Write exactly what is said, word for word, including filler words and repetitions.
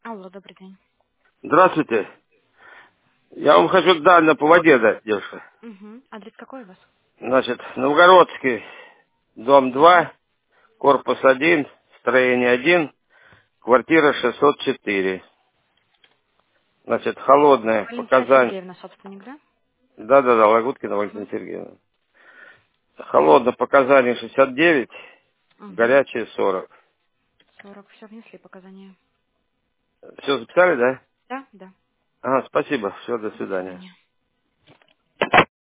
Алло, добрый день. Здравствуйте. Я вам хочу данные по воде дать, девушка. Угу. Адрес какой у вас? Значит, Новгородский, дом Угу. два, корпус один, строение один, квартира шестьсот четыре. Значит, холодное Валентина показание. Сергеевна, собственник, да? Да-да-да, Лагуткина Валентина Угу. Сергеевна. Холодное показание шестьдесят девять, Угу. горячее сорок. сорок. Все, внесли показания. Все записали, да? Да? Да. Ага, спасибо. Все, до До свидания. свидания.